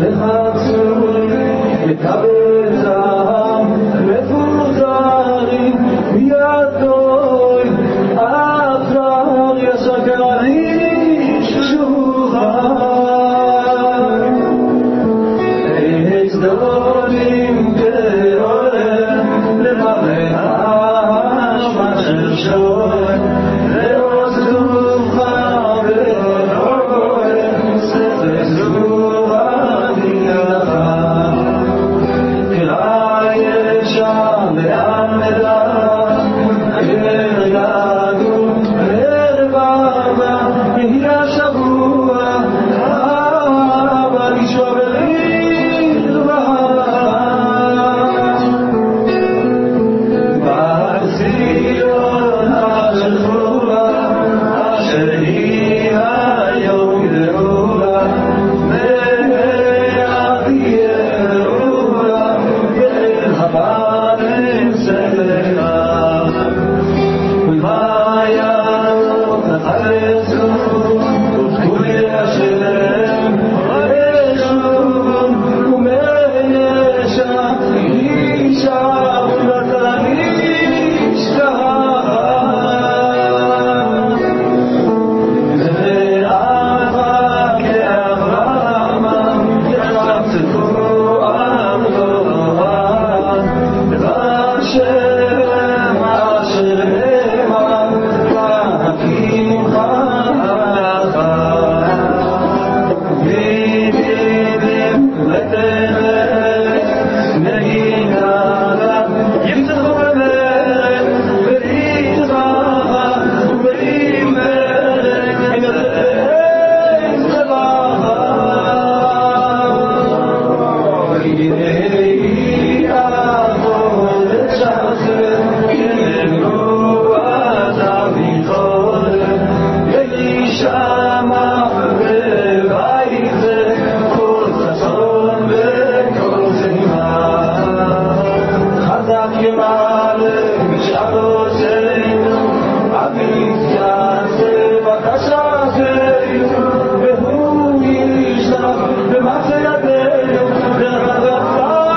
Be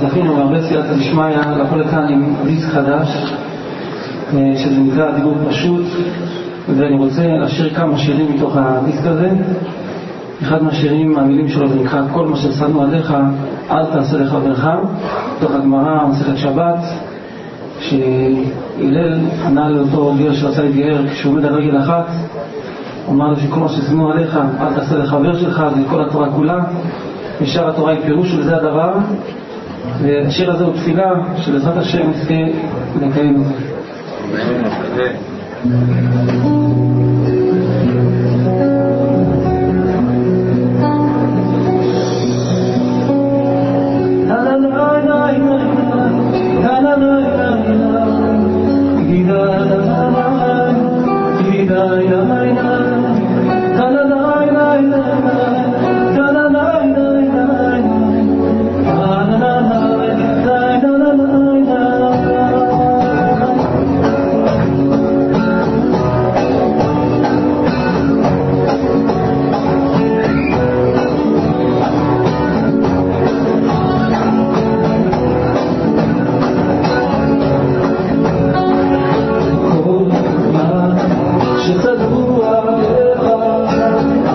זכינו מהרבה סייעתא דשמיא לבוא לכאן עם דיסק חדש שזה נקרא דיבור פשוט, ואני רוצה לשיר כמה שירים מתוך הדיסק הזה. אחד מהשירים, המילים שלו זה נקרא כל מה ששנוא עליך אל תעשה לחברך, מתוך הגמרא מסכת שבת, שהלל ענה לאותו גר שרצה להתגייר כשהוא עומד על רגל אחת, הוא אמר לו שכל מה ששנוא עליך אל תעשה לחבר שלך, זה כל התורה כולה, ושאר התורה היא פירוש וזה הדבר. והשיר הזה הוא תפילה שבעזרת השם נזכה לקיים את זה. שתדעו עליך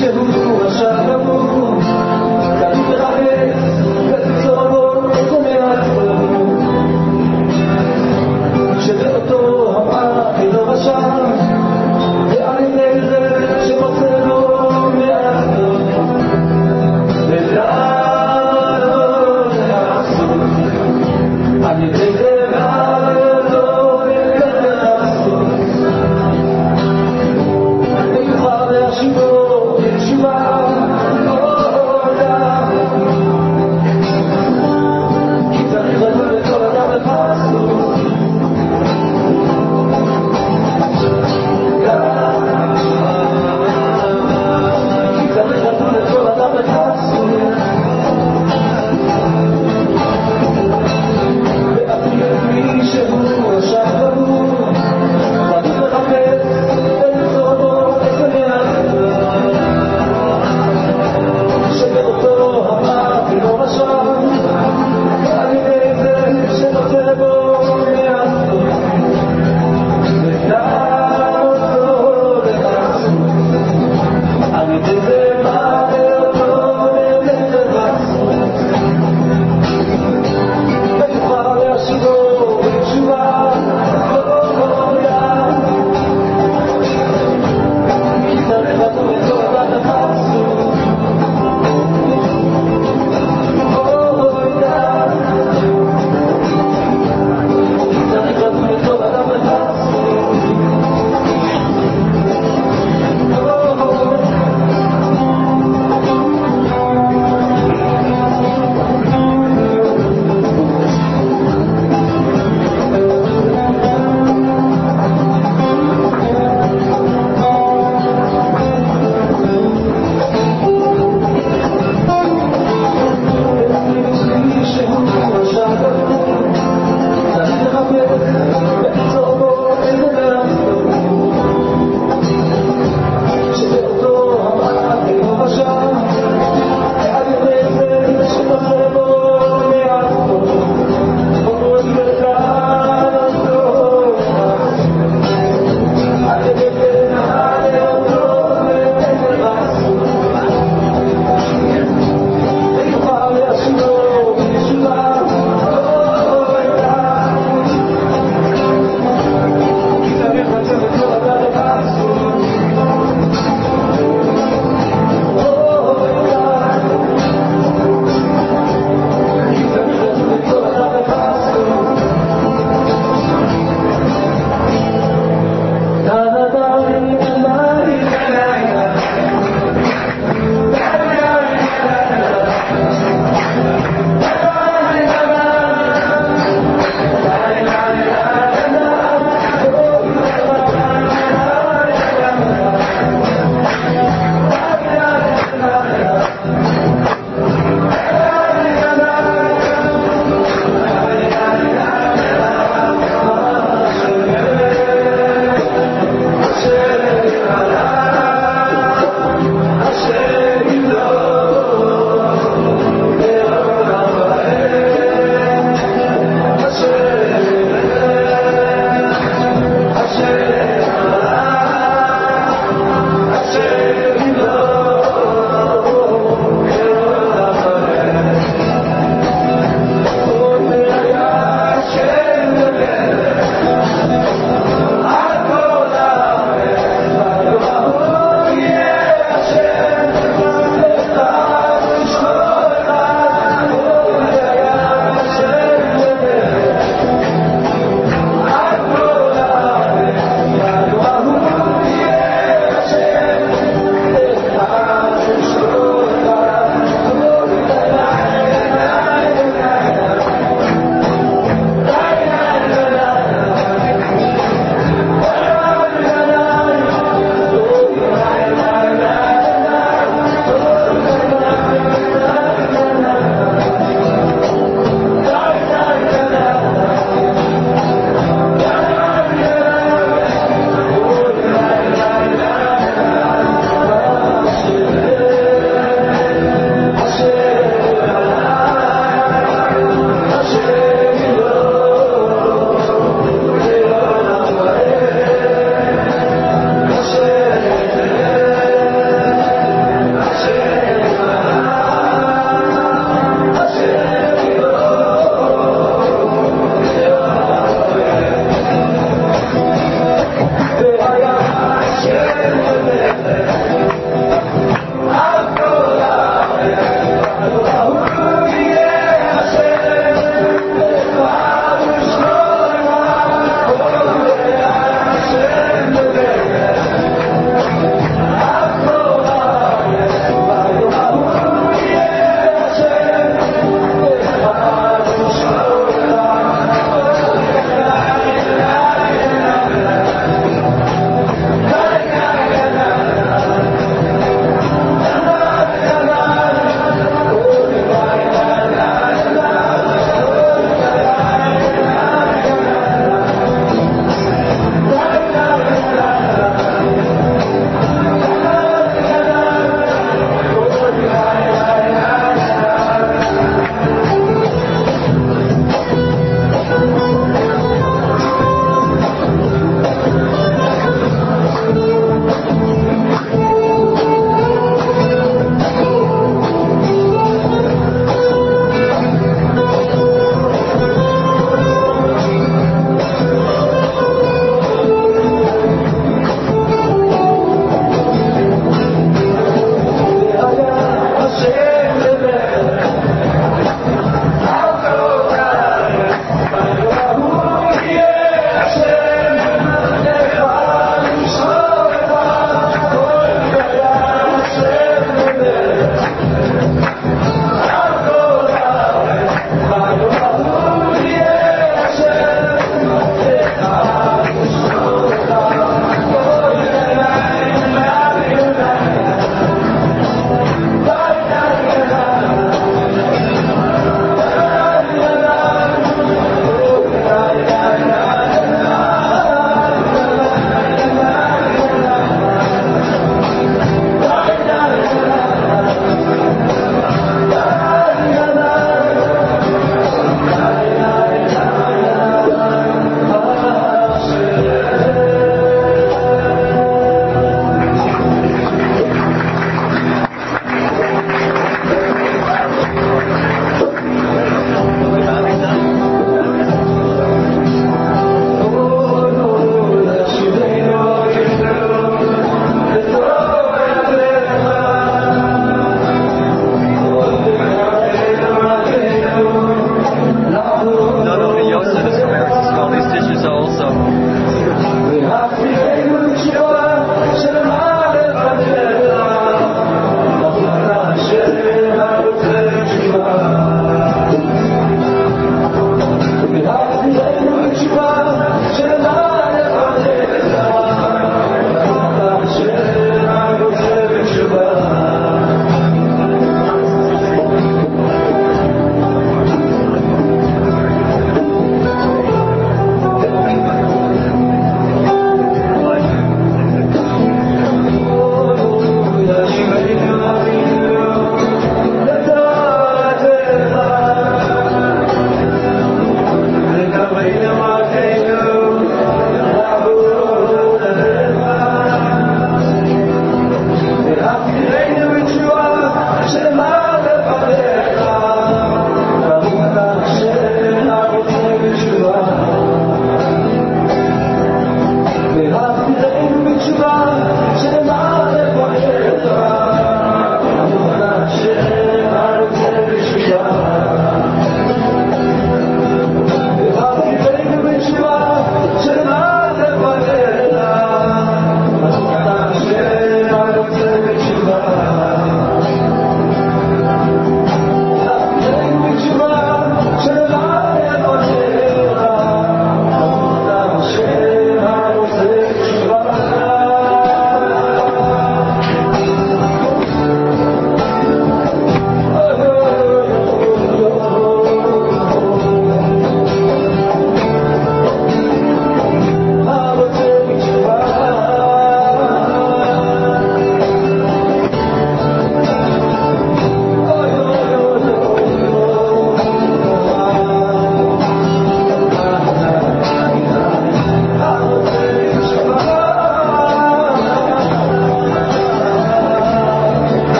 שהוא רשע גמור, כתוב מחפש, כתוב צורבו, איזה מעט גמור, שבאותו אמר אינו רשע, ועל ידי זה שמוצא לו מעט טוב, ולא לעשות, על ידי זה שיבו בתשובה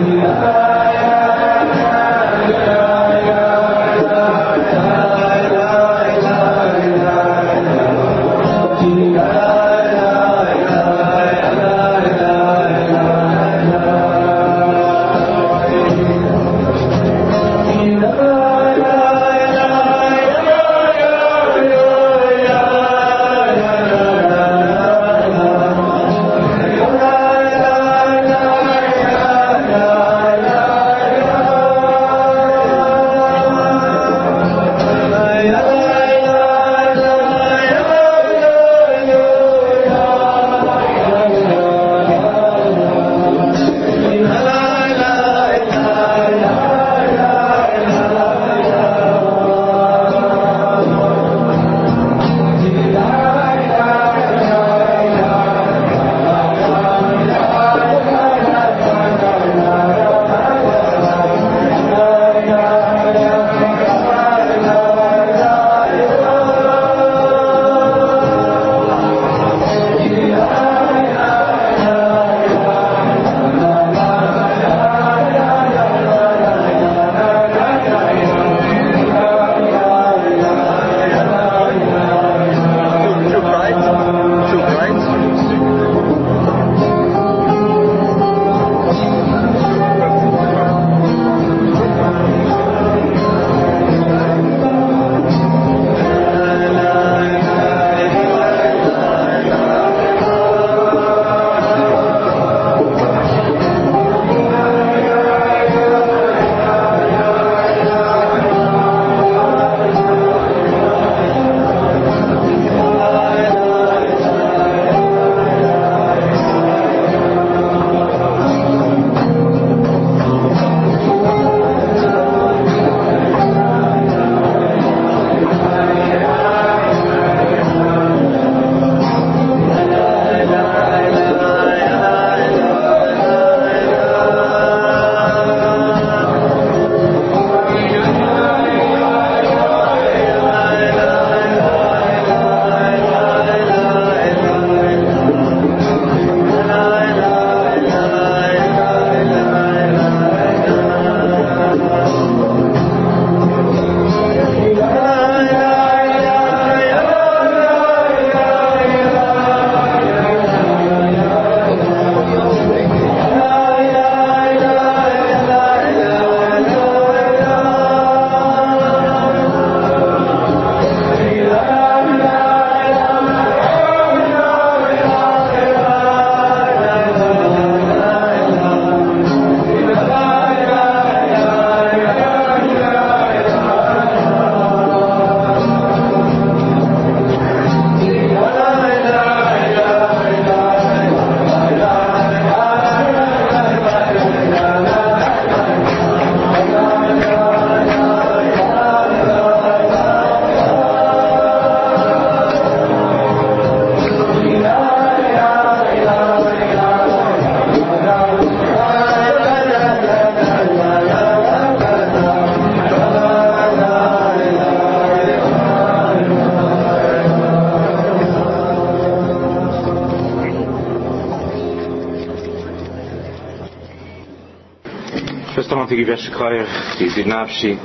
First I want to give Yeshua the Nafshi,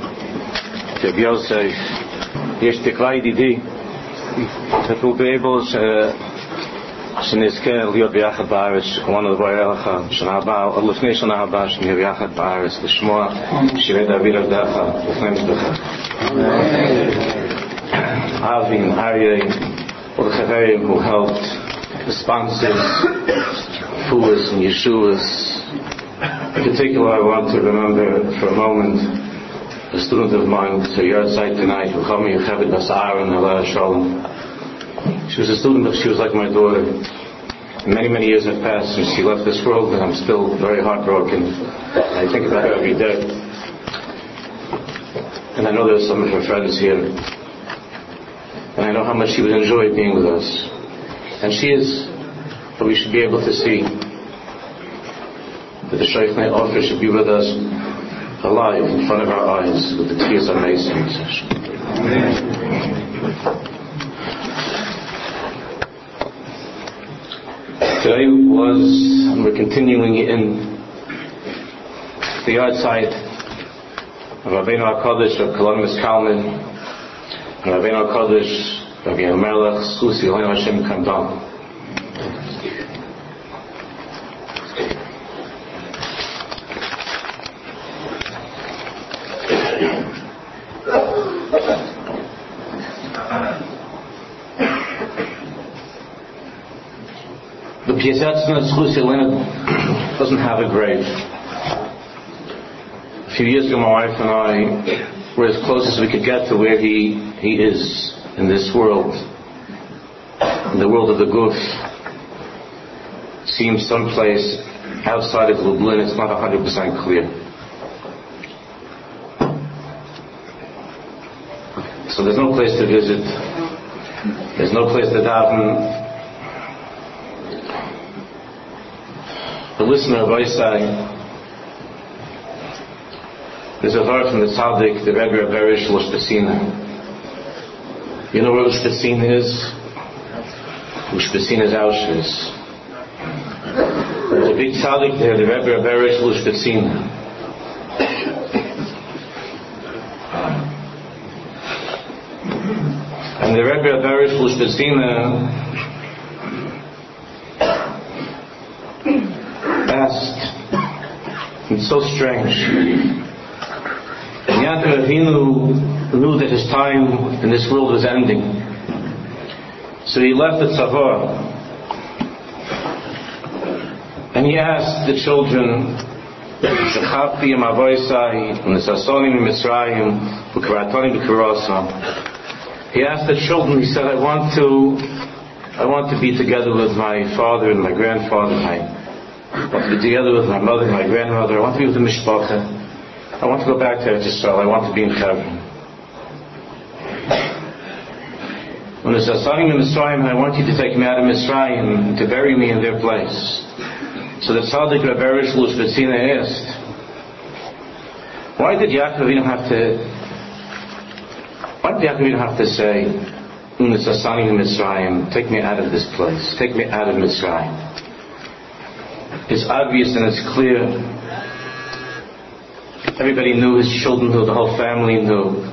the Yosef, Yesh Teklai Didi, that will be able to Shnizke Liot B'Yachad Ba'aretz, one of the Boyelcha, Shana Haba, or Lefnei Shana Haba, Shnei B'Yachad Ba'aretz, L'Shmoa, Shirei David Avdecha, L'Fnei Mizbecha. Avin, Aryeh, all the Chaverim who helped, the sponsors, Fuas and Yeshuas. In particular, I want to remember for a moment a student of mine, to your side tonight, Ruchami Yocheved Bas Aaron, Aleh Shalom. She was a student, but she was like my daughter. Many, many years have passed since she left this world, and I'm still very heartbroken. I think about her every day. And I know there's some of her friends here. And I know how much she would enjoy being with us. And she is, but we should be able to see that the Shaykh Offer should be with us alive in front of our eyes with the tears on Masons. Today was, and we're continuing in the outside of Rabbeinu HaKadosh, Rav Kalonimus Kalman, and Rabbeinu HaKadosh, Rav Yair Melech, Schusi Eloheinu Hashem Kandam. The Piasetzner Schusi Eloheinu doesn't have a grave. A few years ago, my wife and I were as close as we could get to where he is in this world, in the world of the Guf. Seems someplace outside of Lublin. It's not 100% clear. So there's no place to visit. There's no place to daven. The listener of Isai, there's a verse from the Tzaddik, the Rebbe Berish Ushpesina. You know where Ushpesina is? Ushpesina is Auschwitz. There's a big Tzaddik there, the Rebbe Berish Ushpesina. And the Rebbe Berish Ushpesina asked, it's so strange. Yaakov Avinu knew that his time in this world was ending. So he left the Tzavor. And he asked the children, he asked the children, he said, I want to be together with my father and my grandfather. I want to be together with my mother and my grandmother. I want to be with the Mishpacha. I want to go back to Eretz Yisrael. I want to be in Hebron. When the Sasanim in Mitzrayim, I want you to take me out of Mitzrayim to bury me in their place. So the Tzaddik Reb Berish Ushpesina asked, why did Yaakov Avinu have to say, when the Sasanim in Mitzrayim, take me out of this place, take me out of Mitzrayim? It's obvious and it's clear. Everybody knew, his children knew, the whole family knew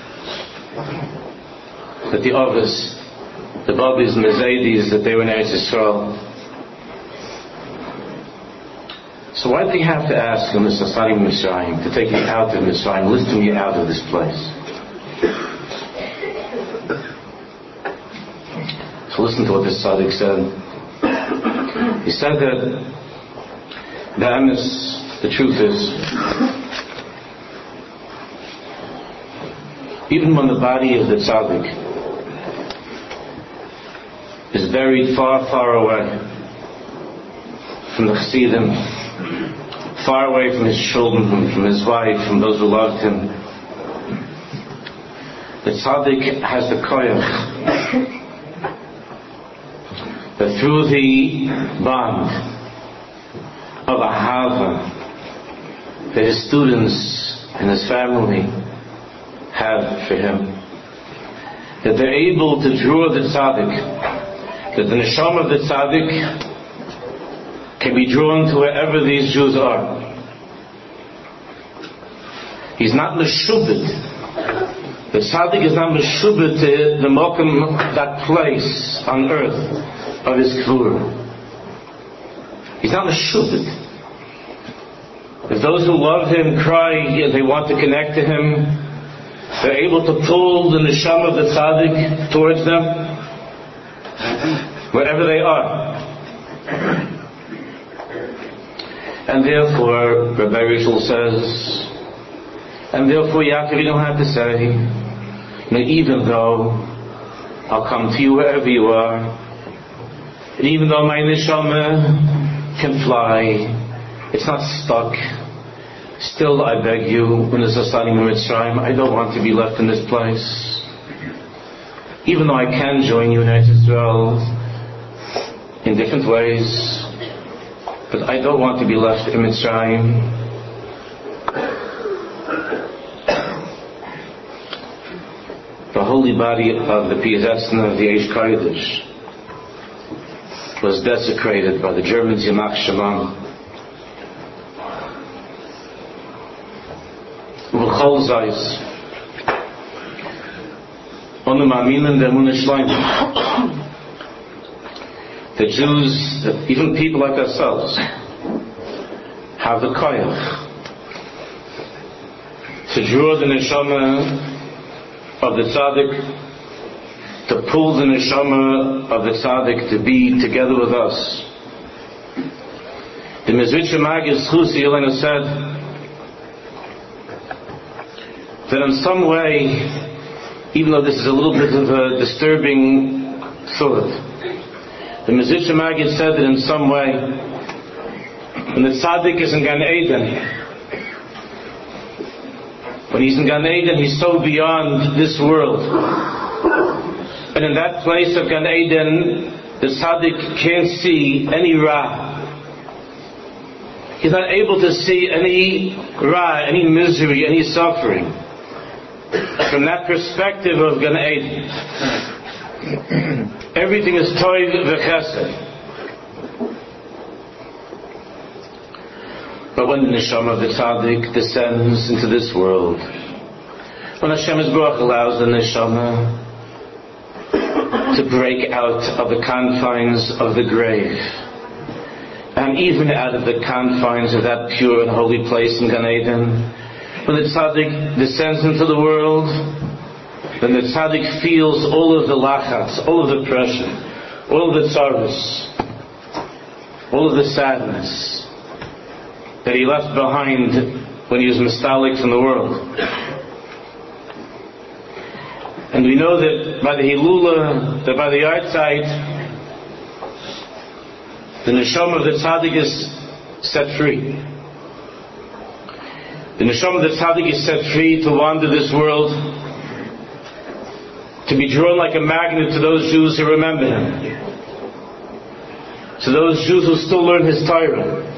that the Avos, the Babis and the Zaydis, that they were in Eretz Yisrael. So why did he have to ask him, the Sasanim Mitzrayim, to take me out of Mitzrayim, lift me out of this place? So listen to what this Tzaddik said. He said that the emes, the truth is, even when the body of the tzaddik is buried far, far away from the chassidim, far away from his children, from his wife, from those who loved him, the tzaddik has the koyach that through the bond of ahava that his students and his family have for him, that they're able to draw the tzaddik, that the neshama of the tzaddik can be drawn to wherever these Jews are. He's not meshubed. The tzaddik is not meshubed to the mokum, that place on earth of his kvura. He's not meshubed. If those who love him cry, they want to connect to him, they're able to pull the neshama of the tzaddik towards them, wherever they are. And therefore, Rabbi Rishel says, and therefore Yaakov, you don't have to say, even though I'll come to you wherever you are, and even though my neshama can fly, it's not stuck, still I beg you, when there's a Sasanim in Mitzrayim, I don't want to be left in this place. Even though I can join you in Eretz Yisrael in different ways, but I don't want to be left in Mitzrayim. The holy body of the Piasetzner of the Eish Kodesh was desecrated by the Germans, Yamach Shalom. Kol Zeis. On the Ma'aminen der Emunah Shleima. The Jews, even people like ourselves, have the koyach to draw the neshama of the tzaddik, to pull the neshama of the tzaddik to be together with us. The Mezritcher Maggid Chusi Yelena said that in some way, even though this is a little bit of a disturbing thought, the Mezritcher Maggid said that in some way, when the tzaddik is in Gan Eden, when he's in Gan Eden, he's so beyond this world. And in that place of Gan Eden, the tzaddik can't see any ra. He's not able to see any ra, any misery, any suffering. From that perspective of Gan Eden, everything is toiv v'chesed. But when the neshama of the tzaddik descends into this world, when Hashem Yisborach allows the neshama to break out of the confines of the grave, and even out of the confines of that pure and holy place in Gan Eden, when the tzaddik descends into the world, then the tzaddik feels all of the lachatz, all of the pressure, all of the tzaros, all of the sadness that he left behind when he was mistalik from the world. And we know that by the Hilula, that by the Yartzeit, the neshama of the tzaddik is set free. The neshama of the tzaddik is set free to wander this world, to be drawn like a magnet to those Jews who remember him, to those Jews who still learn his Torah.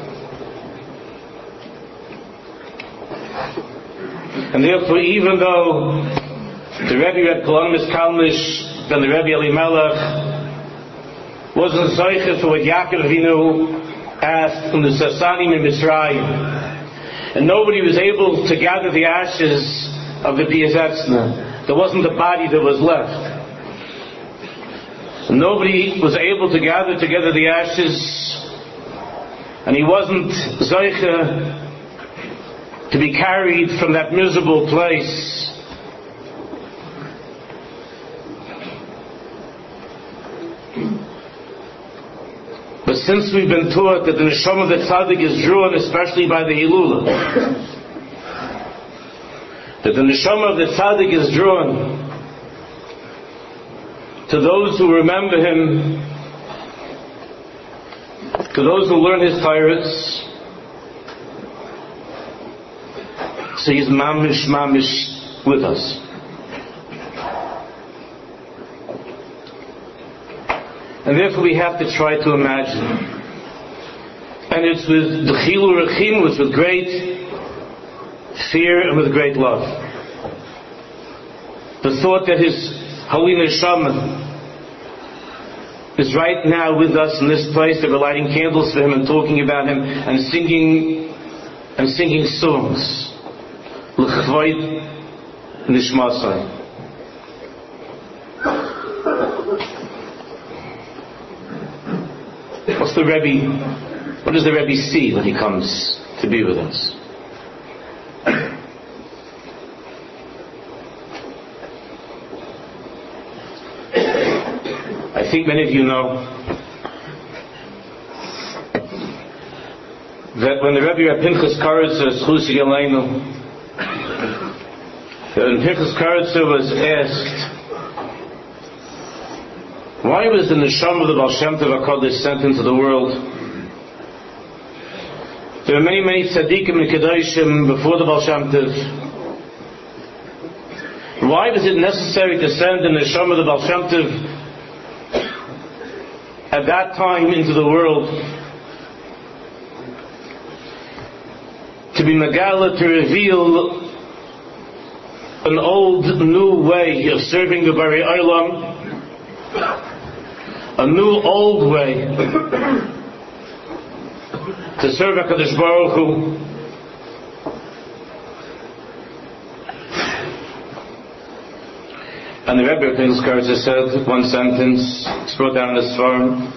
And therefore, even though the Rebbe Reb Kalonimus Kalmish, then the Rebbe Elimelech, wasn't zoiche for what Yaakov Avinu asked from the Sasanim in Mitzrayim, and nobody was able to gather the ashes of the Piazetzna. There wasn't a body that was left. Nobody was able to gather together the ashes, and he wasn't zoiche to be carried from that miserable place. But since we've been taught that the neshama of the tzaddik is drawn especially by the Hilula, that the neshama of the tzaddik is drawn to those who remember him, to those who learn his Torahs, so he's mamish with us. And therefore we have to try to imagine. And it's with the Chilu Rechim, it's with great fear and with great love. The thought that his holy neshama is right now with us in this place, that we're lighting candles for him and talking about him and singing songs. L'chvoid nishmasai. What does the Rebbe see when he comes to be with us? I think many of you know that when the Rebbe Reb Pinchas Karitsa Chusi Yeleinu, when Pinchas Karitsa was asked, why was the neshama of the Baal Shem Tov HaKadosh sent into the world? There were many, many tzaddikim and kedoshim before the Baal Shem Tov. Why was it necessary to send the neshama of the Baal Shem Tov at that time into the world? To be megala, to reveal an old, new way of serving the Bari Olam, a new old way to serve HaKadosh Baruch Hu. And the Rebbe Pinchas Karzer said one sentence, it's brought down in the Sfarim.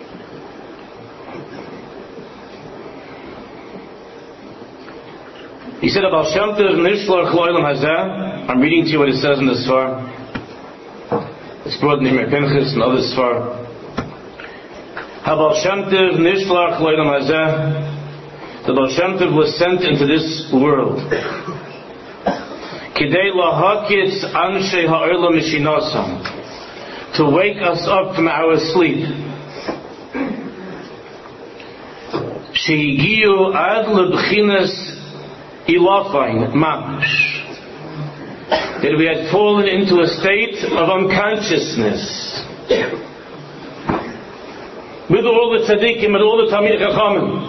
He said about Shem Tov Nishloach L'Olam Hazeh. I'm reading to you what it says in the Sfar. It's brought in the Rebbe Pinchas and other Sfar. How Shem Tov Nishloach L'Olam Hazeh. The Baal Shem Tov was sent into this world. Kidei lahakitz anshe ha'olam mishinasam, to wake us up from our sleep. Shehigiu ad lebchinas ilafain mamash, that we had fallen into a state of unconsciousness. With all the tzaddikim and all the Talmidei Chachamim,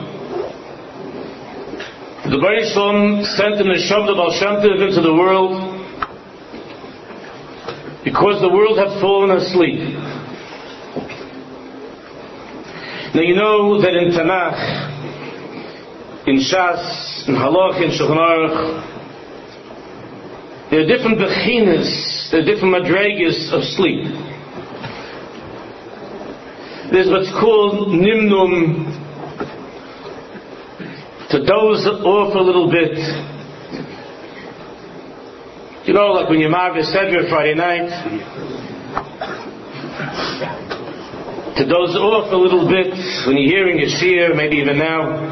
the Baruch Shalom sent the Neshama of Baal Shem Tov into the world because the world had fallen asleep. Now you know that in Tanakh, in Shas, in Halach, in Shulchan Aruch, there are different bechinas, there are different madregas of sleep. There's what's called nimnum, to doze off a little bit. You know, like when you marve Seder Friday night, to doze off a little bit when you're hearing a shiur, maybe even now.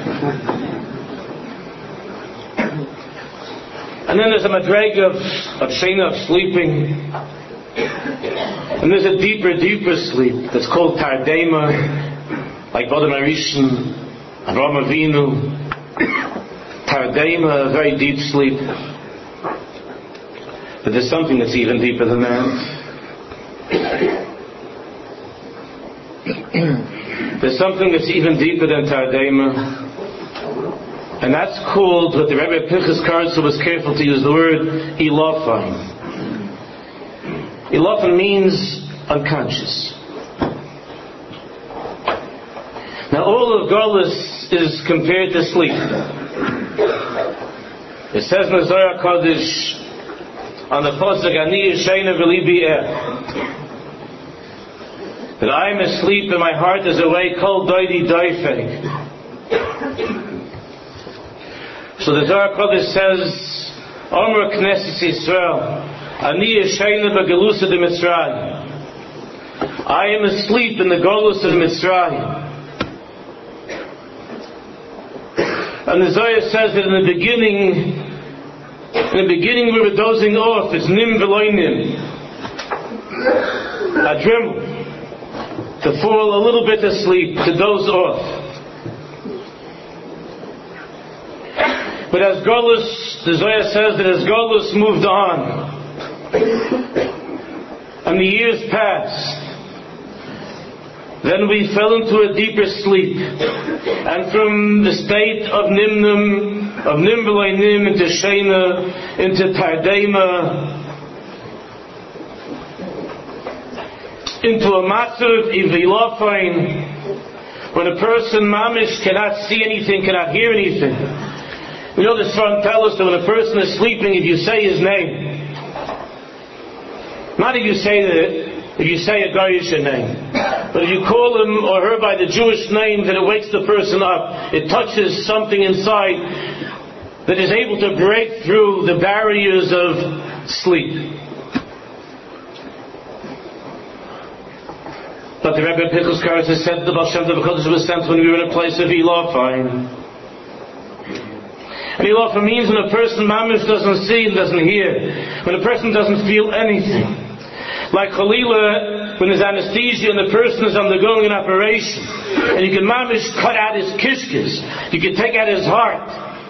And then there's a madrega of shena, of sleeping. And there's a deeper sleep that's called tardema, like Adam Arishan, Avraham Avinu, tardema, a very deep sleep. But there's something that's even deeper than that. There's something that's even deeper than tardema, and that's called, what the Rebbe Pinchas Karzer was careful to use the word, ilafain. Ilafain means unconscious. Now all of Golus is compared to sleep. It says in the Zohar Kodesh on the pasuk, Ani Yeshena v'libi ech, that I am asleep and my heart is awake, kol doidi doifeg. So the Zohar Kodesh says, Omer Knesset Yisrael, Ani Yeshena b'gelusa de Mitzrayim, I am asleep in the Golus of Mitzrayim. And the Zohar says that in the beginning we were dozing off. It's nim v'loy nim, a dream, to fall a little bit asleep, to doze off. But as Golus, the Zohar says that as Golus moved on, and the years passed, then we fell into a deeper sleep, and from the state of nimnum, of nim v'loy nim, into shena, into tardema, into a matzav ivilafain, when a person mamish cannot see anything, cannot hear anything. You know, the Sfarim tell us that when a person is sleeping, if you say his name, not if you say a Goyish name, but if you call him or her by the Jewish name, that it wakes the person up. It touches something inside that is able to break through the barriers of sleep. But the Rebbe Pinchas Karzer said the Baal Shem Tov because it was sent when we were in a place of ilafain. And ilafain means when a person mamish doesn't see and doesn't hear, when a person doesn't feel anything. Like Chalila, when there's anesthesia and the person is undergoing an operation, and you can mamish cut out his kishkis, you can take out his heart,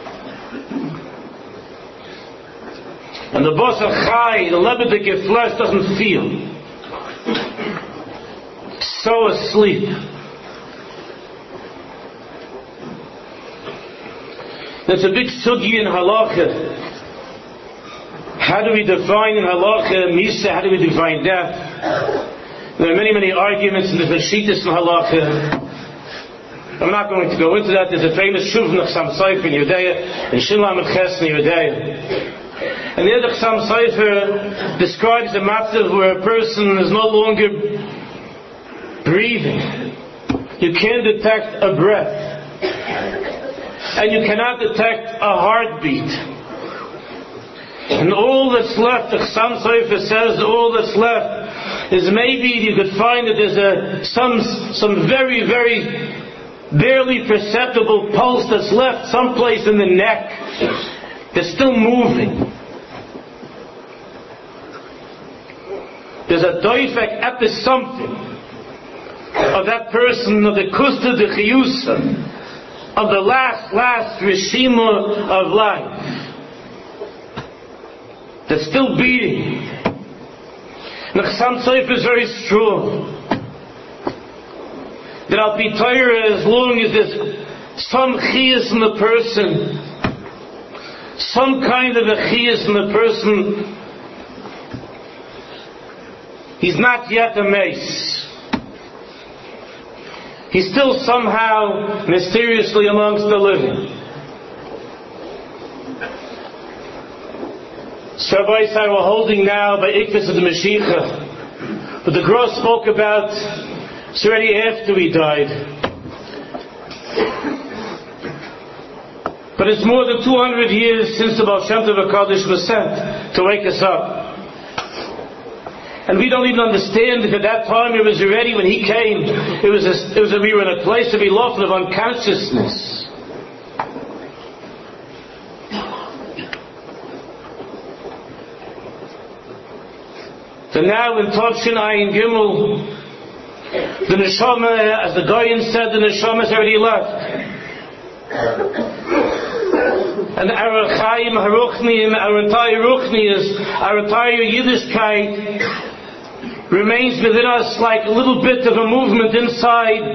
and the basar chai, the lebedik flesh doesn't feel, so asleep. There's a big sugi in halacha. How do we define in halacha misa? How do we define death? There are many arguments in the Shittas in halacha. I'm not going to go into that. There's a famous shuvnach Sam Seif in Yudea, in Shilam and Ches in Yudea. And the other Chassam Sofer describes a matter where a person is no longer breathing. You can't detect a breath. And you cannot detect a heartbeat. And all that's left, the Chassam Sofer says, all that's left is maybe you could find that there's some very, very barely perceptible pulse that's left someplace in the neck. They're still moving. There's a doifek at the something of that person, of the kusta de chiyusa, of the last rishima of life. They're still beating. And the Chassam Sofer is very strong. That I'll be Torah as long as there's some chiyas in the person, some kind of a chiyas in the person, he's not yet a mace. He's still somehow mysteriously amongst the living. So Rabbi Yisrael, we're holding now by Ikvis of the Mashiach, but the Gross spoke about it's already after he died. But it's more than 200 years since the Baal Shem Tov HaKadosh was sent to wake us up. And we don't even understand if at that time it was already, when he came, we were in a place to be lawful of unconsciousness. So now in Tovshin Ayin Gimel, the neshama, as the Goyen said, the neshama is already left. And our Chaim Haruchniim, our entire Ruchnius, our entire Yiddishkeit remains within us like a little bit of a movement inside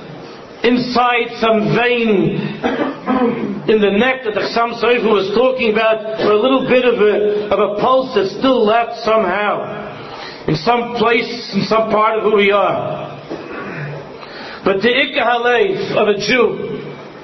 some vein in the neck that the Chassam Sofer was talking about, or a little bit of a pulse that's still left somehow, in some place, in some part of who we are. But the Ikka Halev of a Jew,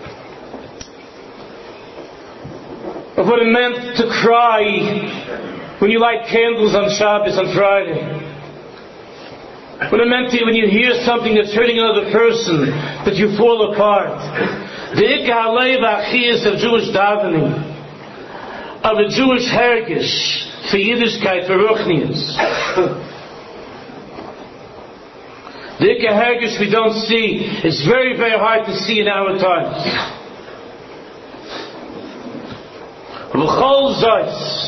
of what it meant to cry when you light candles on Shabbos on Friday, what it meant to you when you hear something that's hurting another person, that you fall apart. The Ikka Halev Achiyas of Jewish davening, of a Jewish hergish, for Yiddishkeit, for Ruchnius. The Ikka Hergish we don't see. It's very, very hard to see in our times. V'chol zos,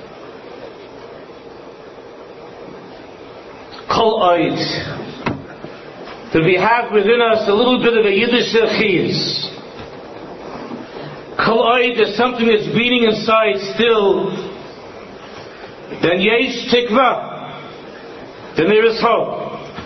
kol oid, that we have within us a little bit of a Yiddish chiyus. Kol oid is something that's beating inside still. Then yesh tikva, then there is hope.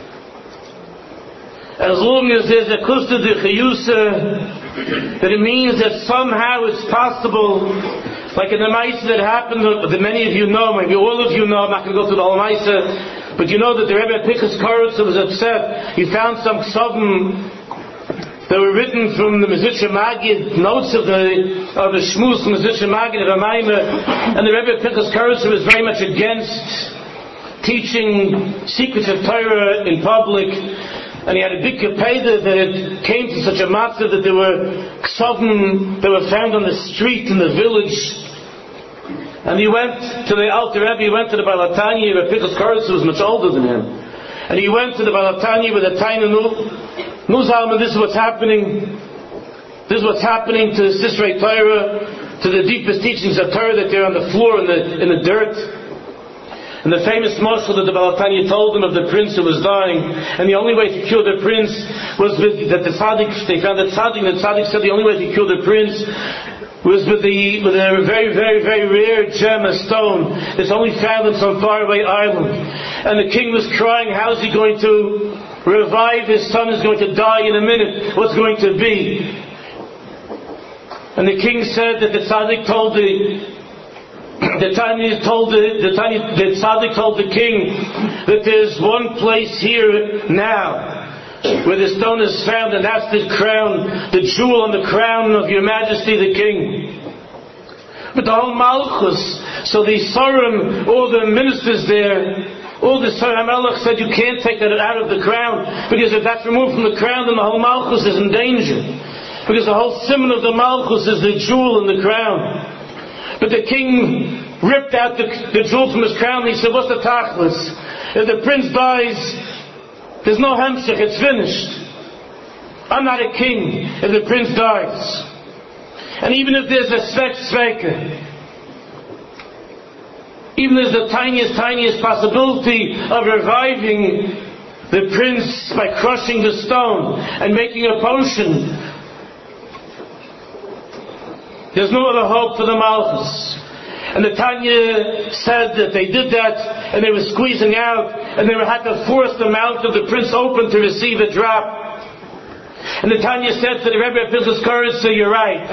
As long as there's a kusta de chiyusa, that it means that somehow it's possible, like in the Maisa that happened, that many of you know, maybe all of you know, I'm not going to go through the whole Maisa, but you know that the Rebbe Pinchas Koritz was upset. He found some ksavim that were written from the Mezritcher Magid, notes of the Shmuz from Mezritcher Magid, of Amayma, and the Rebbe Pinchas Koritz was very much against teaching secrets of Torah in public. And he had a big kapeda that it came to such a matzah that there were ksavim that were found on the street in the village. And he went to the Alter Rebbe, he went to the Baal HaTanya, Rebbe Pinchas Koritz was much older than him. And he went to the Baal HaTanya with a tiny Nuzalman, this is what's happening. This is what's happening to the Sisrei Torah, to the deepest teachings of Torah, that they're on the floor in the dirt. And the famous mashal that the Baal HaTanya told him of the prince who was dying, and the only way to cure the prince was that the tzaddik, they found that tzaddik said the only way to cure the prince was with a very, very, very rare gem, a stone that's only found in some faraway island. And the king was crying, how's he going to revive his son who's going to die in a minute? What's going to be? And the king said that the tzaddik told the tzaddik told the king that there's one place here now where the stone is found, and that's the crown, the jewel on the crown of your majesty the king. But the whole Malchus, so the Sorim, all the ministers there, all the Sorim HaMelech said you can't take it out of the crown, because if that's removed from the crown, then the whole Malchus is in danger. Because the whole simon of the Malchus is the jewel in the crown. But the king ripped out the jewel from his crown, and he said, what's the tachlis? If the prince dies, there's no hemshech, it's finished. I'm not a king if the prince dies. And even if there's a sveka, even there's the tiniest possibility of reviving the prince by crushing the stone and making a potion, there's no other hope for the Malchus. And the Tanya said that they did that, and they were squeezing out, and they had to force the mouth of the prince open to receive a drop. And the Tanya said to the Rebbe of Pinchas Courage, so you're right.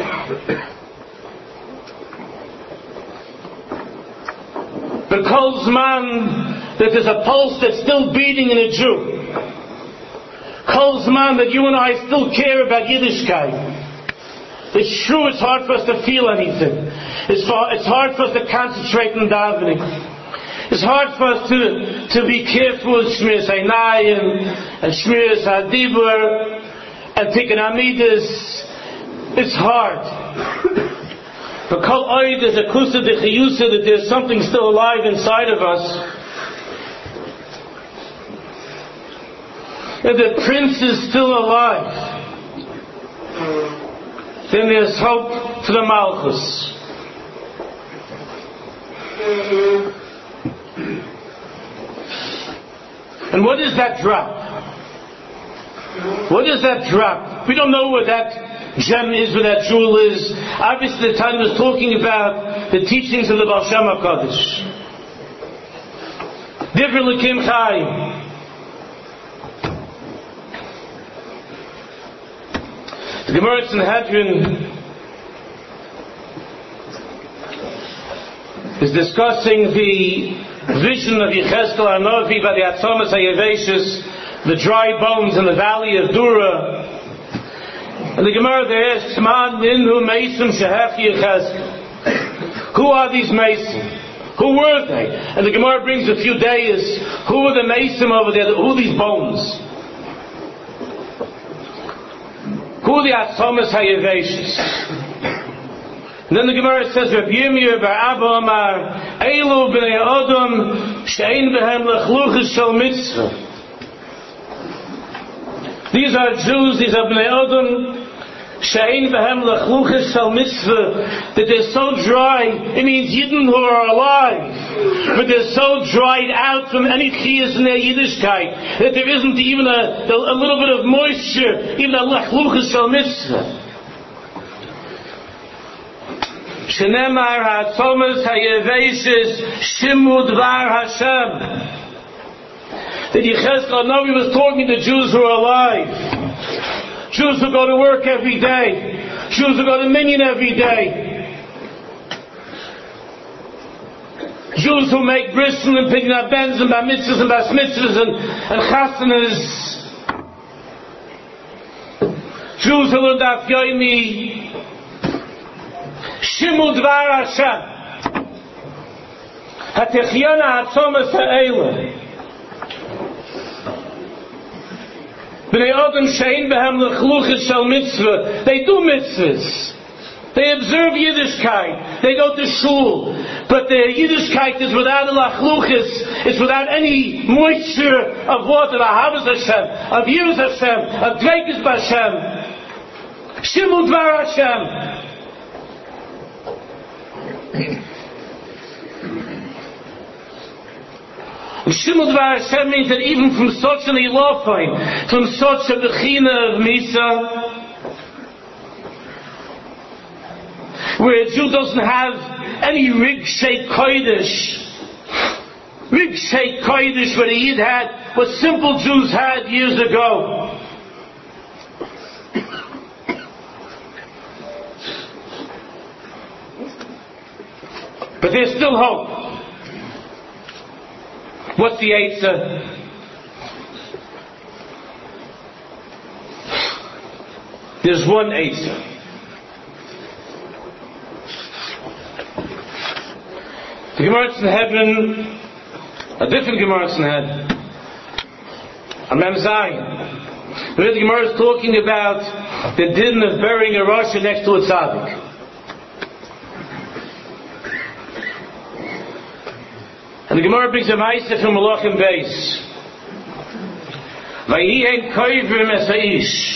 But Kol Zman, that there's a pulse that's still beating in a Jew. Kol Zman, that you and I still care about Yiddishkeit. It's true, it's hard for us to feel anything. It's hard for us to concentrate on davening. It's hard for us to be careful with Shmiras Einayim and Shmiras Hadibur and Tikkun Amidus. It's hard. But Kol Oid is a kusa de chiyusa, that there's something still alive inside of us. If the prince is still alive, then there's hope for the Malchus. And what is that drop? What is that drop? We don't know where that gem is, where that jewel is. Obviously the time was talking about the teachings of the Baal Shem HaKadosh. Divrei Elokim Chai. The Gemara in Sanhedrin is discussing the vision of Yechezkel HaNavi by the Atzomas HaYeveshis, the dry bones in the valley of Dura. And the Gemara there asks, Man minhu meisim shehechi Yechezkel. Who are these meisim? Who were they? And the Gemara brings a few days. Who are the meisim over there? Who are these bones? Who are the Atzomas HaYeveshis? And then the Gemara says, Reb Yirmiyah bar Abba Amar, Eilu b'nei Adam, she'ein b'hem lechluchas shel mitzvah. These are Jews, these are b'nei Adam, she'ein b'hem lechluchas shel mitzvah, that they're so dry, it means Yidden who are alive, but they're so dried out from any chiyas in their Yiddishkeit, that there isn't even a little bit of moisture, even a lechluchas shel mitzvah. Shenemar ha'atzomas ha'yeveshis shimu dvar Hashem. That Yechezkel HaNavi was talking to Jews who are alive. Jews who go to work every day. Jews who go to minyan every day. Jews who make bristle and picking up bens and bar mitzvahs and bas mitzvahs and chasanas. Jews who learn daf yomi. Shimu dvar Hashem. Hatechyana hatzomas ha'ela. B'nei Adam she'ein b'hem lechluchas shel mitzvah. They do mitzvahs. They observe Yiddishkeit. They go to shul. But their Yiddishkeit is without a lachluchas. It's without any moisture of water. Ahavas Hashem. Of Yiras Hashem. Of Dveikus b'Hashem. Shimu dvar Hashem. Shimul Dvar Hashem means that even from such an ilofim, from such a bechina of Misa, where a Jew doesn't have any Rigshei Kodesh, what a Yid had, what simple Jews had years ago. But there's still hope. What's the answer? There's one answer. The Gemara in Hebron, a different Gemara in Hebron, on Mem Zayin. The Gemara is talking about the din of burying a Rasha next to a tzaddik. And the Gemara brings a Ma'aseh from Malachim Beis. Vayi ein koivrim es ha'ish.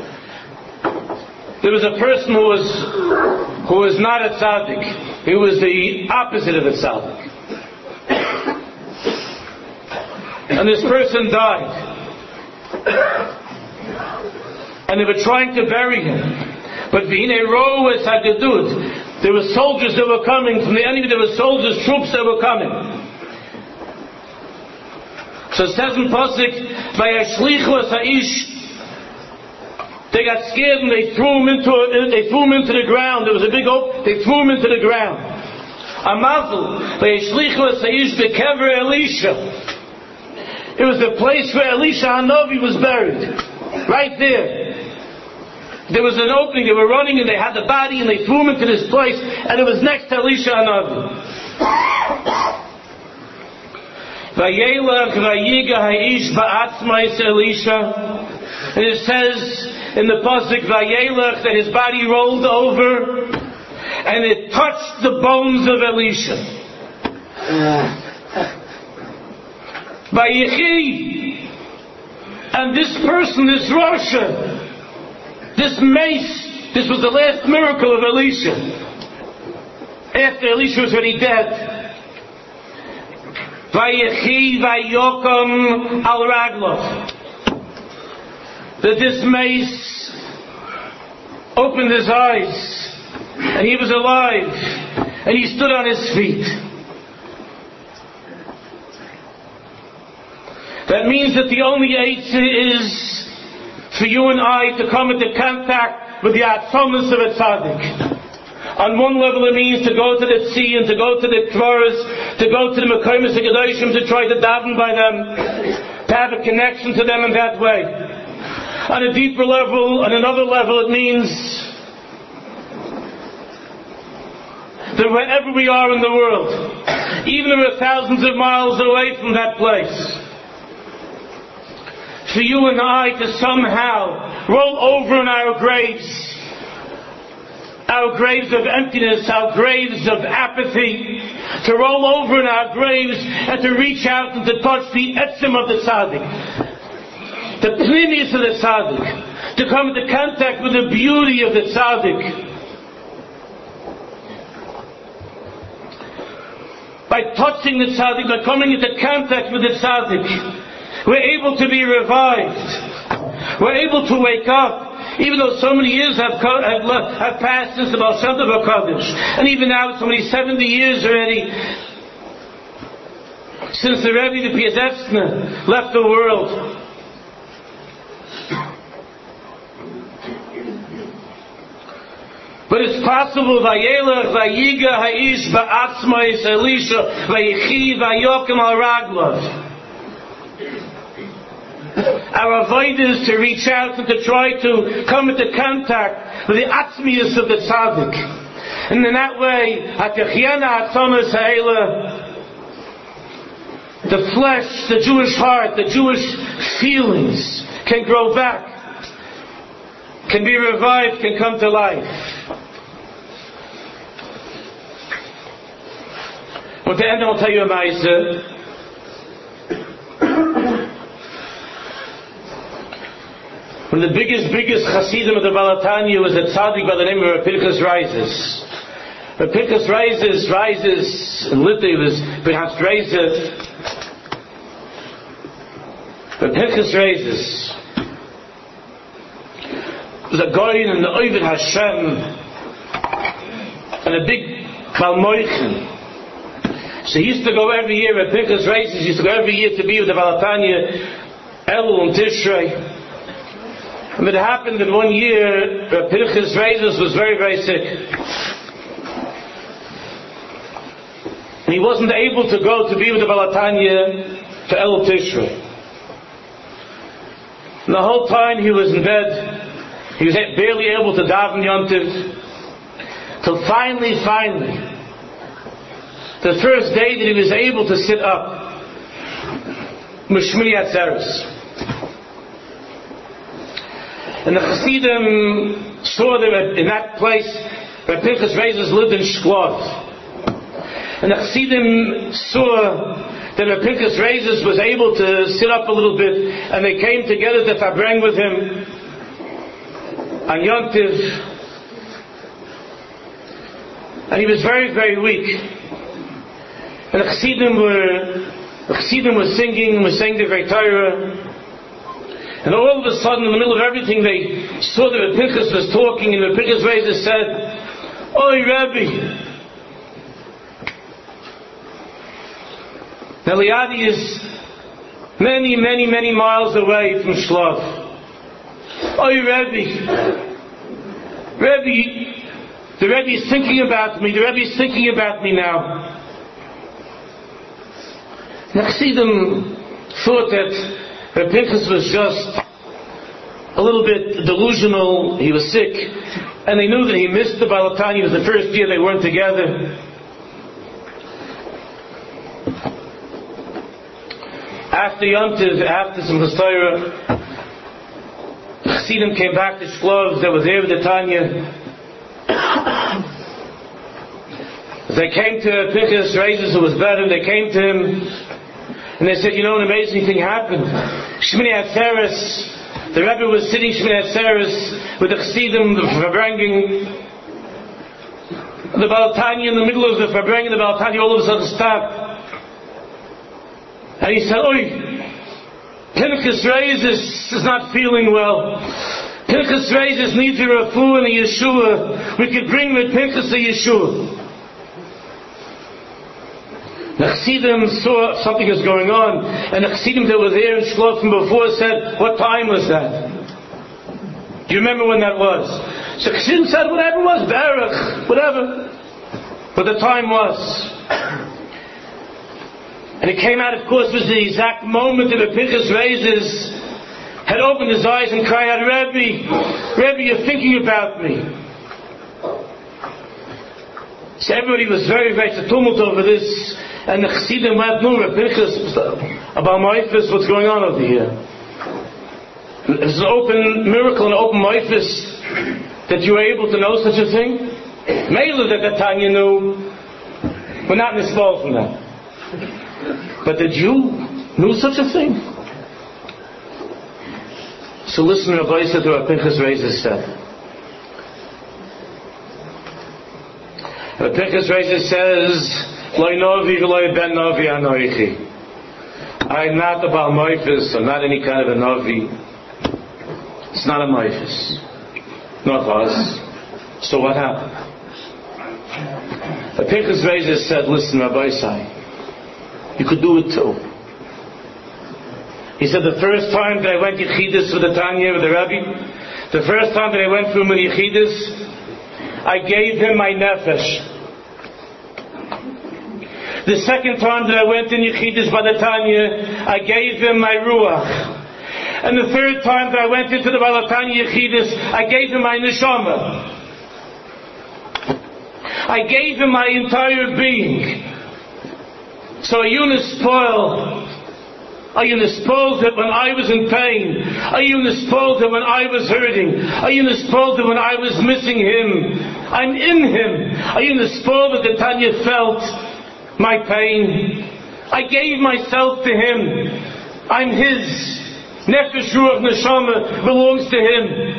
There was a person who was not a tzaddik. He was the opposite of a tzaddik. And this person died. And they were trying to bury him. But v'hinei ro'u es hagedud. There were soldiers that were coming from the enemy. There were soldiers, troops that were coming. So it says in Pasuk, vayashlichu es ha'ish. They got scared and they threw him into the ground. There was a big opening. They threw him into the ground. Amazel vayashlichu es ha'ish bekever Elisha. It was the place where Elisha Hanavi was buried. Right there. There was an opening. They were running and they had the body and they threw him into this place, and it was next to Elisha Hanavi. Vayelach vayiga ha'ish ba'atzmais Elisha. And it says in the pasuk Vayelach that his body rolled over and it touched the bones of Elisha. Vayichi. And this person, this Rasha, this mace, this was the last miracle of Elisha. After Elisha was already dead. Vayechi vayokom al raglov. That this mace opened his eyes and he was alive and he stood on his feet. That means that the only eitzah is for you and I to come into contact with the atzomus of a tzaddik. On one level it means to go to the sea and to go to the kvaras, to go to the mekoymes hakedoshim, to try to daven by them, to have a connection to them in that way. On a deeper level, on another level, it means that wherever we are in the world, even if we're thousands of miles away from that place, for you and I to somehow roll over in our graves of emptiness, our graves of apathy, to roll over in our graves and to reach out and to touch the etzem of the tzaddik, the pnimius of the tzaddik, to come into contact with the beauty of the tzaddik. By touching the tzaddik, by coming into contact with the tzaddik, we're able to be revived. We're able to wake up. Even though so many years have passed since the Baal Shem Tov HaKadosh, and even now it's only 70 years already since the Rebbe, the Piaseczna, left the world. But it's possible. Vayelach vayiga ha'ish ba'atzmais Elisha vayichi vayokim al raglov. Our avodah is to reach out and to try to come into contact with the atzmius of the tzaddik. And in that way, the flesh, the Jewish heart, the Jewish feelings can grow back, can be revived, can come to life. At the end, I'll tell you a ma'aseh. One of the biggest Hasidim of the Baal HaTanya was a tzaddik by the name of Rav Pinchas Reizes. Rav Pinchas Reizes, in Lithuania was perhaps Reizer. Rav Pinchas Reizes was a goyin and the Oived Hashem and a big Baal Moichin. So he used to go every year, Rav Pinchas Reizes used to go every year to be with the Baal HaTanya, Elul and Tishrei. And it happened that one year, Pinchas Reizes was very, very sick. And he wasn't able to go to be with the Baal HaTanya to El Tishrei. And the whole time he was in bed, he was barely able to daven Yom Tov, till finally, the first day that he was able to sit up, Shmini Atzeres. And the Chassidim saw that in that place where Pinchas Reizes lived in Shklov. And the Chassidim saw that Pinchas Reizes was able to sit up a little bit, and they came together to Fabreng with him on Yom Tiv. And he was very, very weak. And the Chassidim were singing, were saying the Vei Torah. And all of a sudden, in the middle of everything, they saw that Pinchas was talking, and Pinchas Reizes said, "Oi, Rebbe." Now, Liadi is many, many, many miles away from Shlov. "Oi, Rebbe. Rebbe, the Rebbe is thinking about me. The Rebbe is thinking about me now." The Chassidim thought that Pinchas was just a little bit delusional. He was sick, and they knew that he missed the Baal HaTanya. It was the first year they weren't together. After Yom Tov, after Simchas Torah, Chassidim came back to Shklov. They were there with the Tanya. They came to Pinchas Reizes, who was better. They came to him, and they said, "You know, an amazing thing happened. Shmini Atzeres, the Rebbe was sitting Shmini Atzeres with the Chassidim, the Fabrenging. The Baal HaTanya in the middle of the Fabrenging, the Baal HaTanya all of a sudden stopped. And he said, "Oi, Pinchas Reizes is not feeling well. Pinchas Reizes needs a refuah and a Yeshua. We could bring with Pinchas a Yeshua." The Chassidim saw something was going on, and the Chassidim that were there in Shklov from before said, "What time was that? Do you remember when that was?" So the Chassidim said, "Whatever it was, Baruch, whatever." But the time was. And it came out, of course, was the exact moment that Pinchas Reizes had opened his eyes and cried out, "Rebbe, Rebbe, you're thinking about me." So everybody was very, very tumult over this. And the Chassidim went, "No, Pinchas, about Moifis, what's going on over here?" It's an open miracle, an open Moifis, that you were able to know such a thing. Mela that the Tanya knew. We're not involved from that. But that you knew such a thing? So listen, Rabbi said to what Pinchas Reizes said. Pinchas Reizes says, "Loi novi v'loi ben novi anoichi." I'm not a Baal Moifis, I'm not any kind of a novi. It's not a Moifis. Not us. So what happened? Pinchas Reizes said, "Listen, Rabbi Sai, you could do it too." He said, "The first time that I went Yechidus with the Tanya, with the Rebbe, the first time that I went through with Yechidus, I gave him my nefesh. The second time that I went in Yechidus by the Tanya, I gave him my ruach. And the third time that I went into the Baal HaTanya Yechidus, I gave him my neshama. I gave him my entire being. So are you spoiled? Are you spoiled that when I was in pain? Are you spoiled that when I was hurting? Are you spoiled that when I was missing him? I'm in him. Are you spoiled that the Tanya felt my pain? I gave myself to him. I'm his. Nefesh Ruach Neshama belongs to him."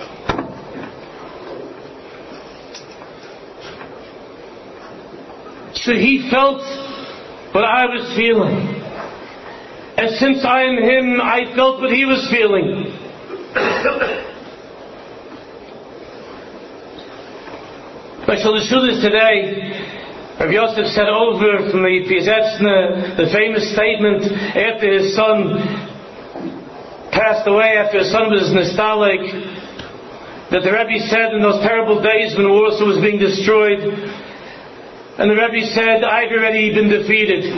So he felt what I was feeling. And since I am him, I felt what he was feeling. By Shalashudis today, Rav Yosef said over from the Piazetzna the famous statement after his son passed away, after his son was Nestalik, that the Rebbe said in those terrible days when Warsaw was being destroyed, and the Rebbe said, "I've already been defeated.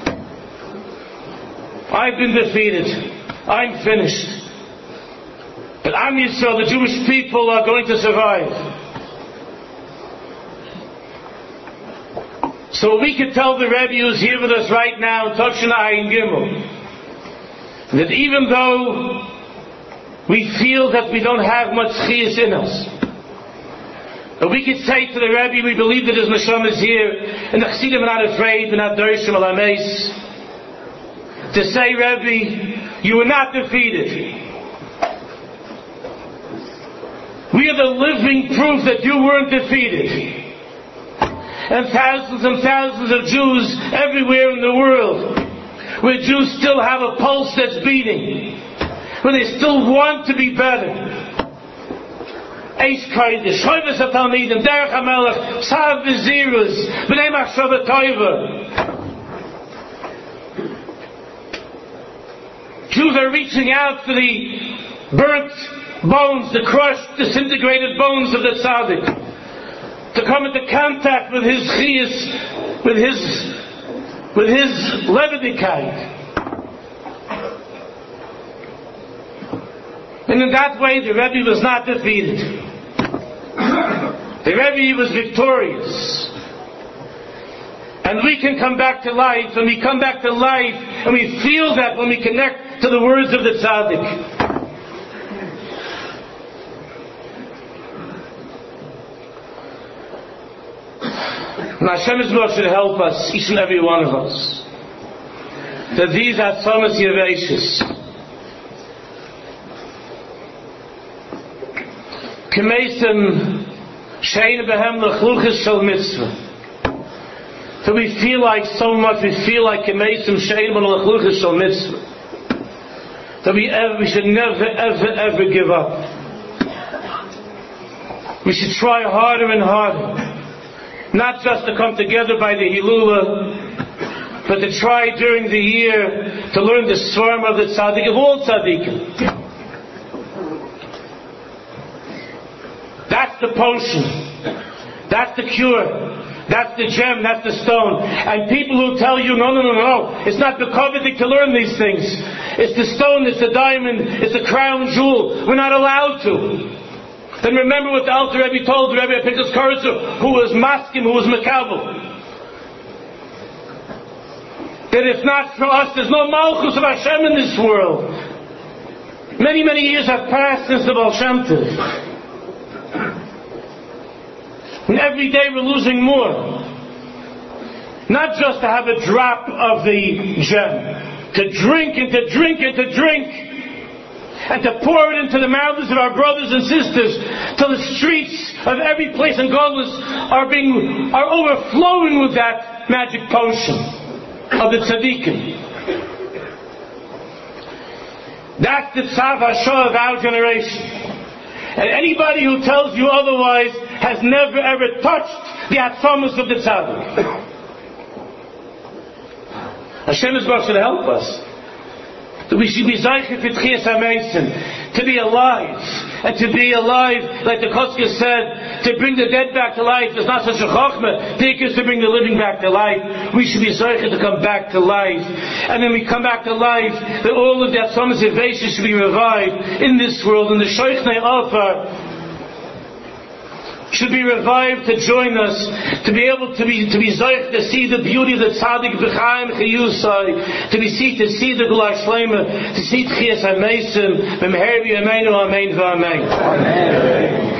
I've been defeated. I'm finished. But Am Yisrael, the Jewish people, are going to survive." So we could tell the Rebbe who's here with us right now, Tavshin Ayin Gimel, that even though we feel that we don't have much chiyus in us, but we could say to the Rebbe, we believe that his neshama is here, and the Chassidim are not afraid, we're not dershim al hameis, to say, Rebbe, you were not defeated. We are the living proof that you weren't defeated. And thousands of Jews everywhere in the world, where Jews still have a pulse that's beating, where they still want to be better. Eish Kodesh, Choyves HaTalmidim, Derech HaMelech, Tzav V'Zirus, B'nai Machshava Toiva. Jews are reaching out for the burnt bones, the crushed, disintegrated bones of the tzaddik, to come into contact with his chiyus, with his levitikait. And in that way, the Rebbe was not defeated. The Rebbe was victorious. And we can come back to life, and we come back to life, and we feel that when we connect to the words of the tzaddik. And Hashem Yisrael should help us, each and every one of us, that these are Tzomas Yeveshis. K'meisem shein behem l'chluchis shel mitzvah. So we feel like so much, we feel like K'meisem shein behem l'chluchis shel mitzvah. That we should never, ever give up. We should try harder and harder. Not just to come together by the Hilula, but to try during the year to learn the Svarim of the Tzaddik, of all Tzaddikim. That's the potion. That's the cure. That's the gem. That's the stone. And people who tell you, no. It's not the coveting to learn these things. It's the stone, it's the diamond, it's the crown jewel. We're not allowed to. Then remember what the Alter Rebbe told the Rebbe Pinchas Koritzer, who was maskim, who was makabel. That if not for us, there's no malchus of Hashem in this world. Many, many years have passed since the Baal Shem Tov. And every day we're losing more. Not just to have a drop of the gem, to drink and to drink and to drink, and to pour it into the mouths of our brothers and sisters, till the streets of every place in Golus are overflowing with that magic potion of the tzaddikim. That's the tzav hashah of our generation. And anybody who tells you otherwise has never ever touched the atzomus of the tzaddik. Hashem Yisrael should help us. That we should be Zaychit V'Tchias HaMeisim, to be alive. And to be alive, like the Koska said, to bring the dead back to life is not such a chokhmah. Take us to bring the living back to life. We should be Zaychit to come back to life. And when we come back to life, that all of that Tzomas Yeveshis should be revived in this world. And the Shoichnei Alpha should be revived to join us, to be able to be zoich to see the beauty of the tzaddik b'chaim chiyusai, to see the Gula Shlema, to see Tchias HaMeisim, b'meher b'yameinu, amen v'amen. Amen.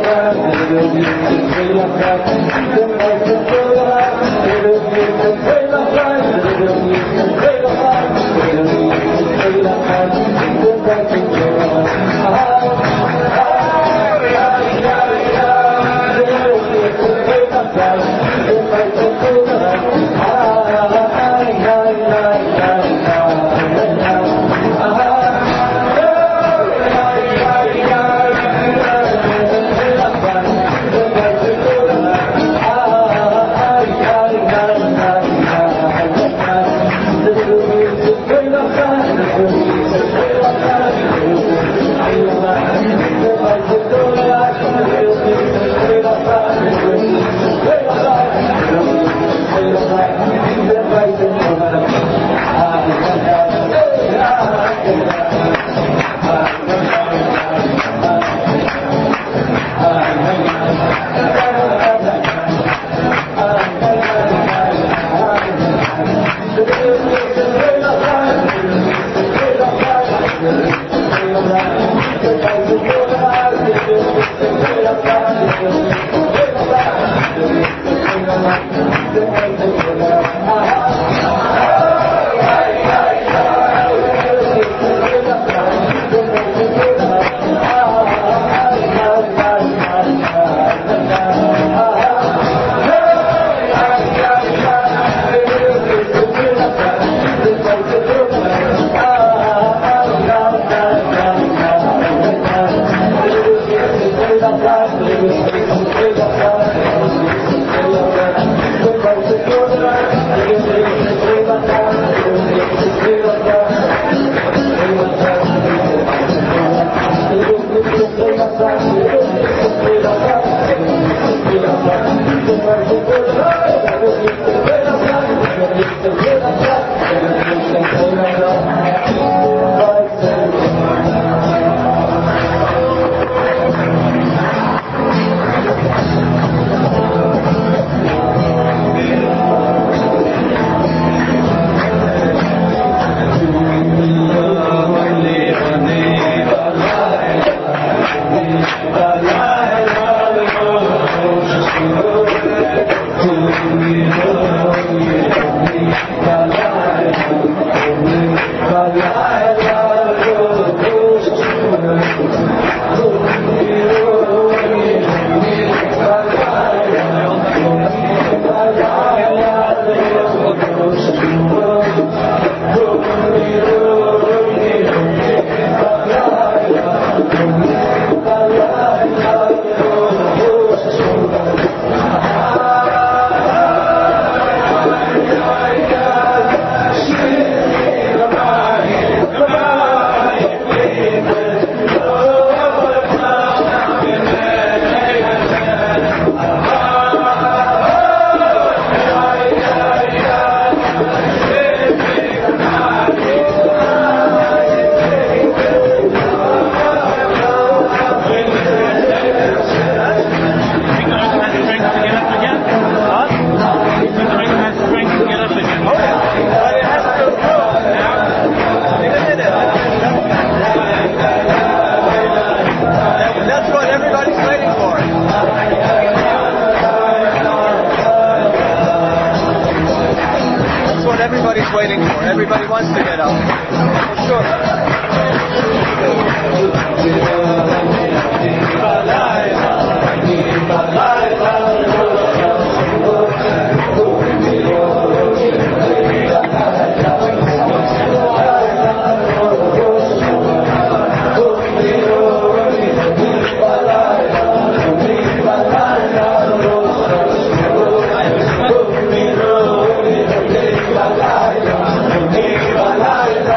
Bye.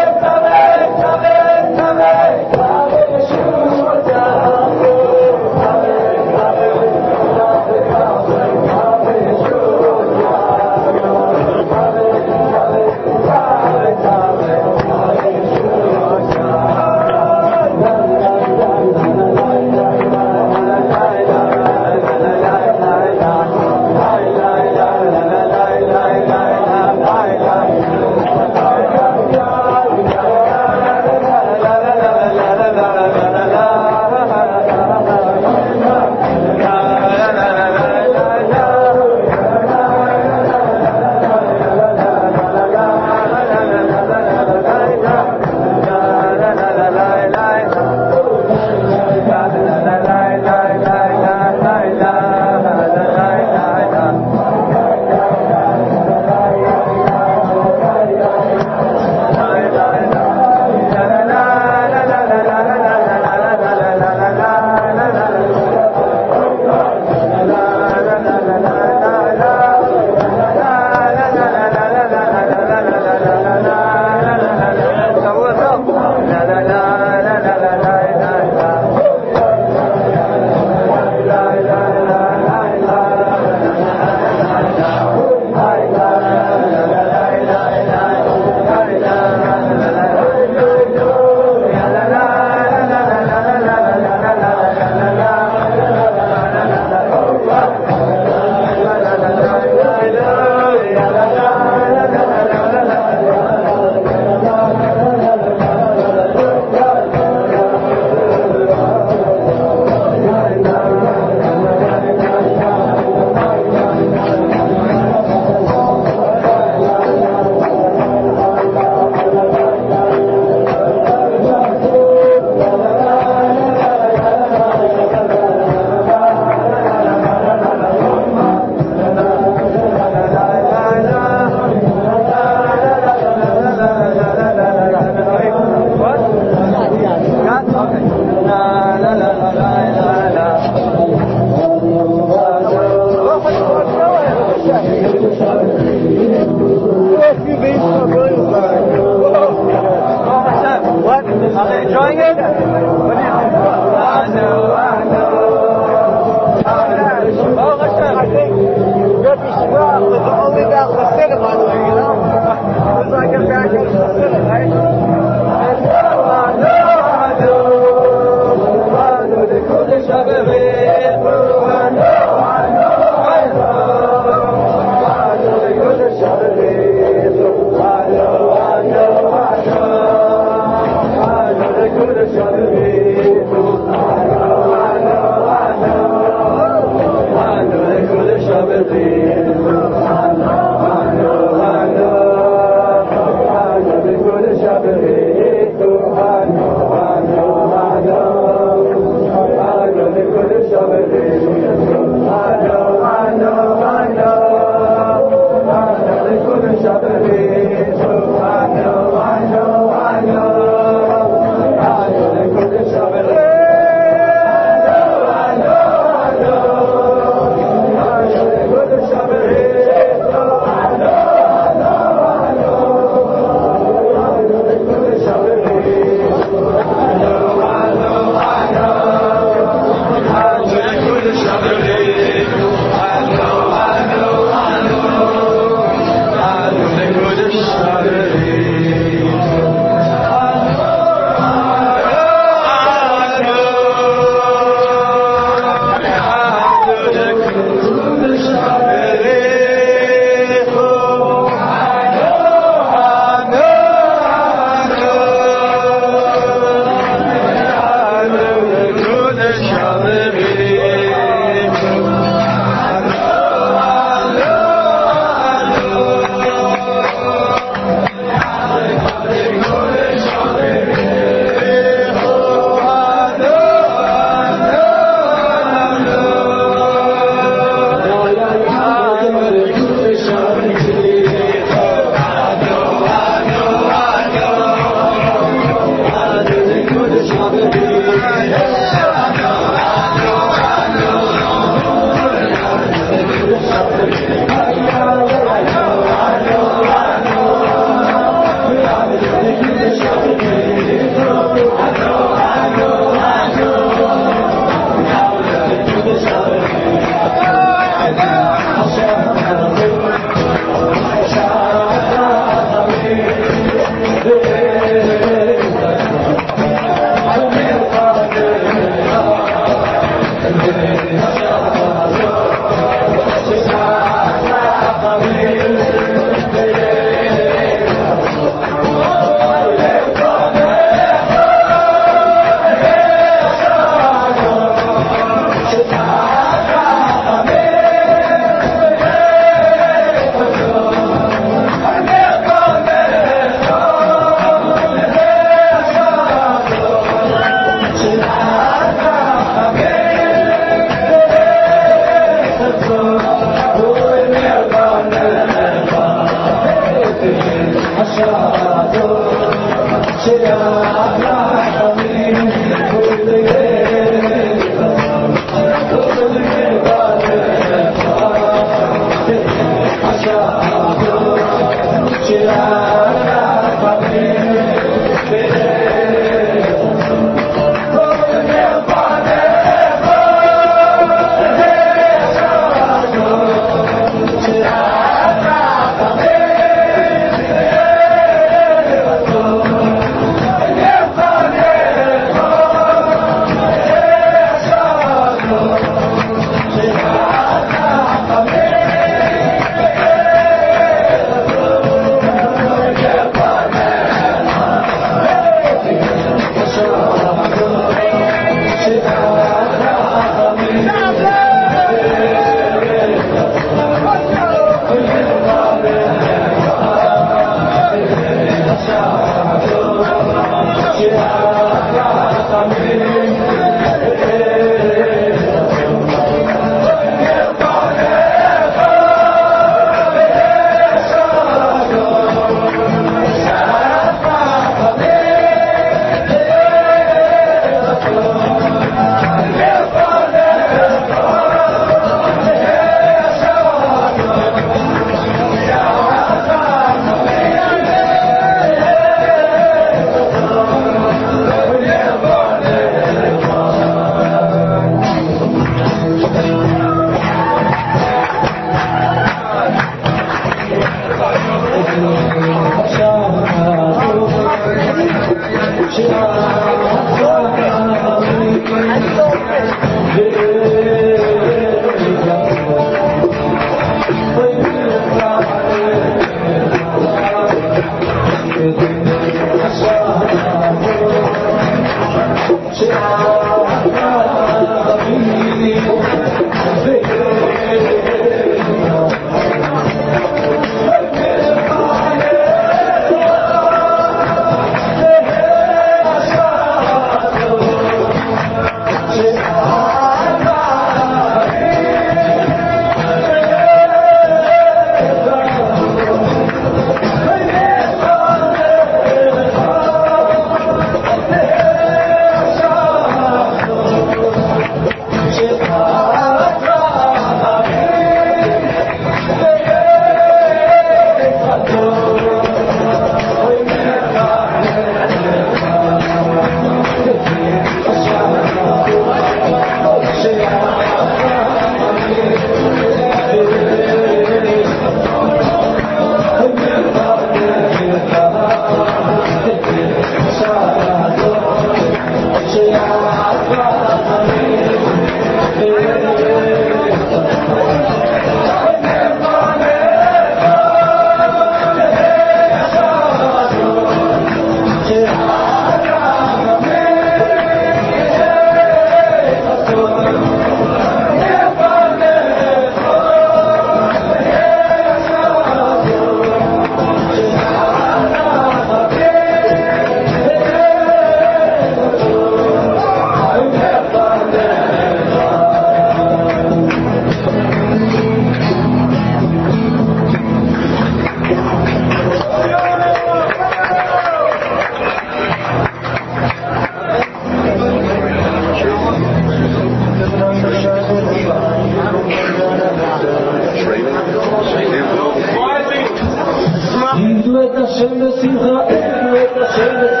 Hashem בשמחה, את השם